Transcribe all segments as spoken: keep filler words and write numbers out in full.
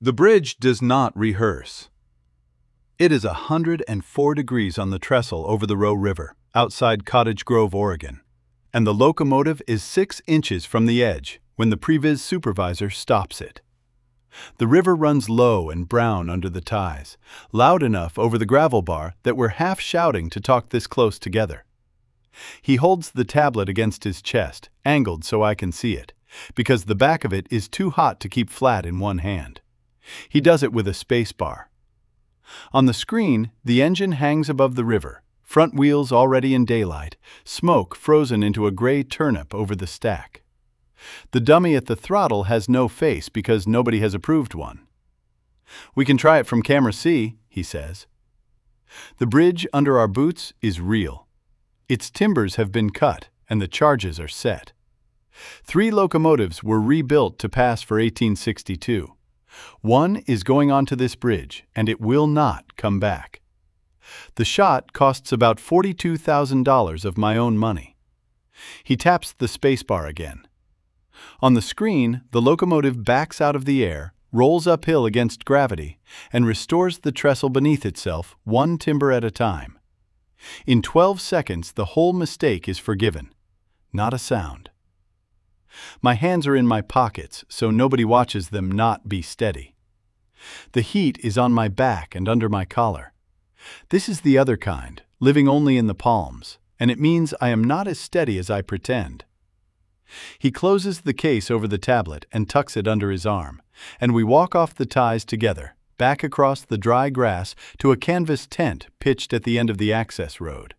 The bridge does not rehearse. It is one hundred four degrees on the trestle over the Roe River, outside Cottage Grove, Oregon, and the locomotive is six inches from the edge when the previs supervisor stops it. The river runs low and brown under the ties, loud enough over the gravel bar that we're half shouting to talk this close together. He holds the tablet against his chest, angled so I can see it, because the back of it is too hot to keep flat in one hand. He does it with a space bar. On the screen, the engine hangs above the river, front wheels already in daylight, smoke frozen into a gray turnip over the stack. The dummy at the throttle has no face because nobody has approved one. "We can try it from camera C," he says. The bridge under our boots is real. Its timbers have been cut and the charges are set. Three locomotives were rebuilt to pass for eighteen sixty-two. One is going onto this bridge and it will not come back. The shot costs about forty-two thousand dollars of my own money. He taps the spacebar again. On the screen, the locomotive backs out of the air, rolls uphill against gravity, and restores the trestle beneath itself, one timber at a time. In twelve seconds, the whole mistake is forgiven. Not a sound. My hands are in my pockets, so nobody watches them not be steady. The heat is on my back and under my collar. This is the other kind, living only in the palms, and it means I am not as steady as I pretend. He closes the case over the tablet and tucks it under his arm, and we walk off the ties together, back across the dry grass to a canvas tent pitched at the end of the access road.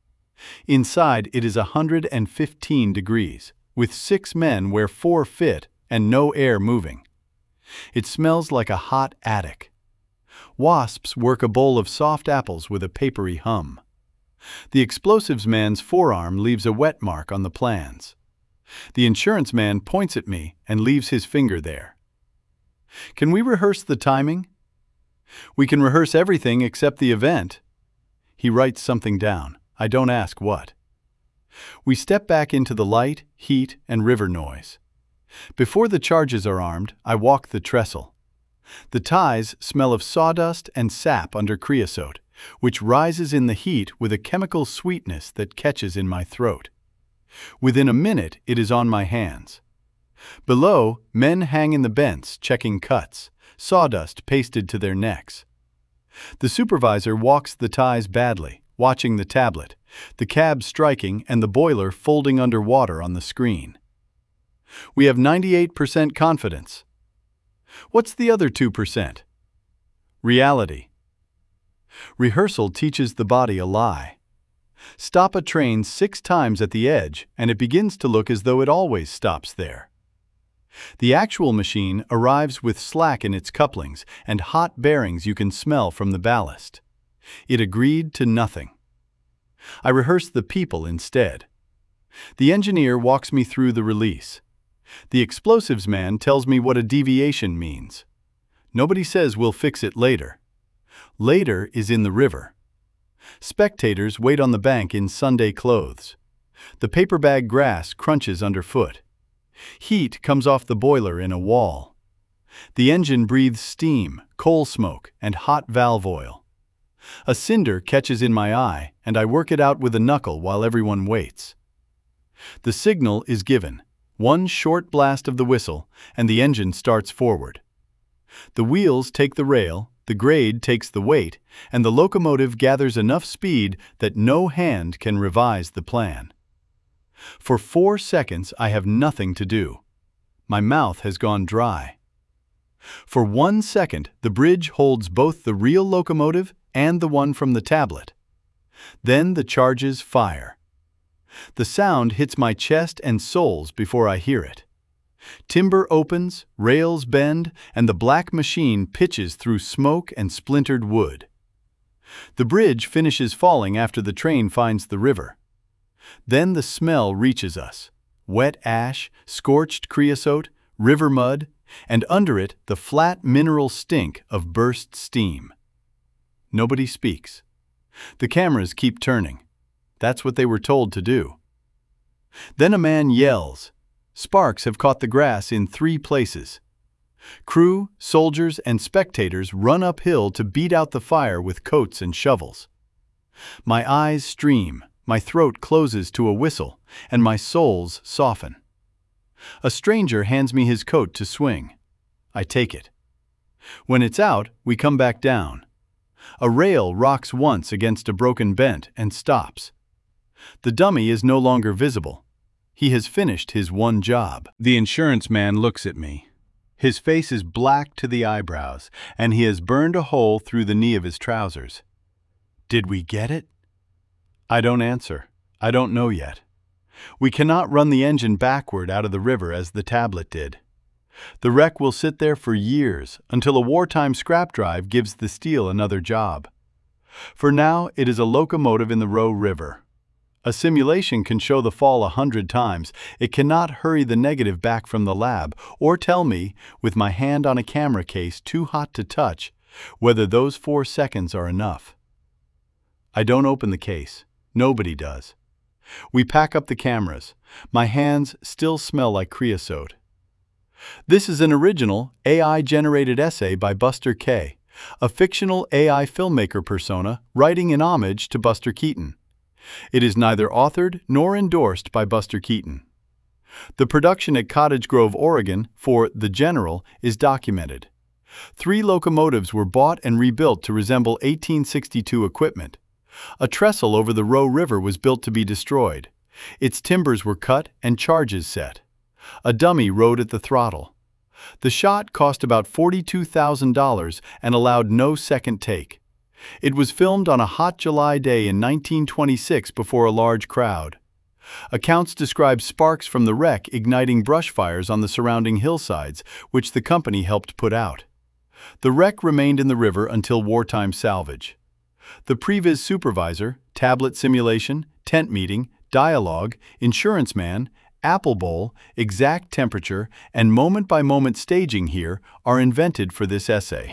Inside it is one hundred fifteen degrees, with six men where four fit and no air moving. It smells like a hot attic. Wasps work a bowl of soft apples with a papery hum. The explosives man's forearm leaves a wet mark on the plans. The insurance man points at me and leaves his finger there. "Can we rehearse the timing?" "We can rehearse everything except the event." He writes something down. I don't ask what. We step back into the light, heat, and river noise. Before the charges are armed, I walk the trestle. The ties smell of sawdust and sap under creosote, which rises in the heat with a chemical sweetness that catches in my throat. Within a minute, it is on my hands. Below, men hang in the bents checking cuts, sawdust pasted to their necks. The supervisor walks the ties badly, watching the tablet, the cab striking and the boiler folding under water on the screen. "We have ninety-eight percent confidence." "What's the other two percent?" Reality. Rehearsal teaches the body a lie. Stop a train six times at the edge and it begins to look as though it always stops there. The actual machine arrives with slack in its couplings and hot bearings you can smell from the ballast. It agreed to nothing. I rehearse the people instead. The engineer walks me through the release. The explosives man tells me what a deviation means. Nobody says we'll fix it later. Later is in the river. Spectators wait on the bank in Sunday clothes. The paper bag grass crunches underfoot. Heat comes off the boiler in a wall. The engine breathes steam, coal smoke, and hot valve oil. A cinder catches in my eye, and I work it out with a knuckle while everyone waits. The signal is given, one short blast of the whistle, and the engine starts forward. The wheels take the rail, the grade takes the weight, and the locomotive gathers enough speed that no hand can revise the plan. For four seconds I have nothing to do. My mouth has gone dry. For one second the bridge holds both the real locomotive and the one from the tablet. Then the charges fire. The sound hits my chest and soles before I hear it. Timber opens, rails bend, and the black machine pitches through smoke and splintered wood. The bridge finishes falling after the train finds the river. Then the smell reaches us. Wet ash, scorched creosote, river mud, and under it the flat mineral stink of burst steam. Nobody speaks. The cameras keep turning. That's what they were told to do. Then a man yells. Sparks have caught the grass in three places. Crew, soldiers, and spectators run uphill to beat out the fire with coats and shovels. My eyes stream, my throat closes to a whistle, and my soles soften. A stranger hands me his coat to swing. I take it. When it's out, we come back down. A rail rocks once against a broken bent and stops. The dummy is no longer visible. He has finished his one job. The insurance man looks at me. His face is black to the eyebrows, and he has burned a hole through the knee of his trousers. Did we get it? I don't answer. I don't know yet. We cannot run the engine backward out of the river as the tablet did. The wreck will sit there for years until a wartime scrap drive gives the steel another job. For now, it is a locomotive in the Roe River. A simulation can show the fall a hundred times. It cannot hurry the negative back from the lab or tell me, with my hand on a camera case too hot to touch, whether those four seconds are enough. I don't open the case. Nobody does. We pack up the cameras. My hands still smell like creosote. This is an original, A I-generated essay by Buster Kaye, a fictional A I filmmaker persona writing in homage to Buster Keaton. It is neither authored nor endorsed by Buster Keaton. The production at Cottage Grove, Oregon, for The General is documented. Three locomotives were bought and rebuilt to resemble eighteen sixty-two equipment. A trestle over the Roe River was built to be destroyed. Its timbers were cut and charges set. A dummy rode at the throttle. The shot cost about forty-two thousand dollars and allowed no second take. It was filmed on a hot July day in nineteen twenty-six before a large crowd. Accounts describe sparks from the wreck igniting brush fires on the surrounding hillsides, which the company helped put out. The wreck remained in the river until wartime salvage. The previs supervisor, tablet simulation, tent meeting, dialogue, insurance man, apple bowl, exact temperature, and moment-by-moment staging here are invented for this essay.